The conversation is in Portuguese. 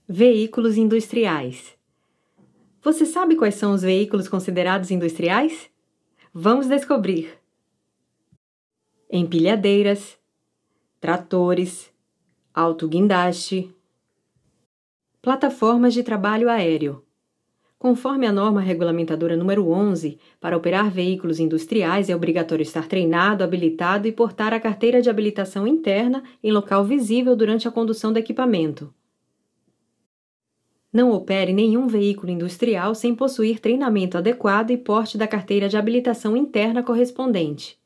Veículos industriais. Você sabe quais são os veículos considerados industriais? Vamos descobrir! Empilhadeiras, tratores, autoguindaste, plataformas de trabalho aéreo. Conforme a norma regulamentadora número 11, para operar veículos industriais é obrigatório estar treinado, habilitado e portar a carteira de habilitação interna em local visível durante a condução do equipamento. Não opere nenhum veículo industrial sem possuir treinamento adequado e porte da carteira de habilitação interna correspondente.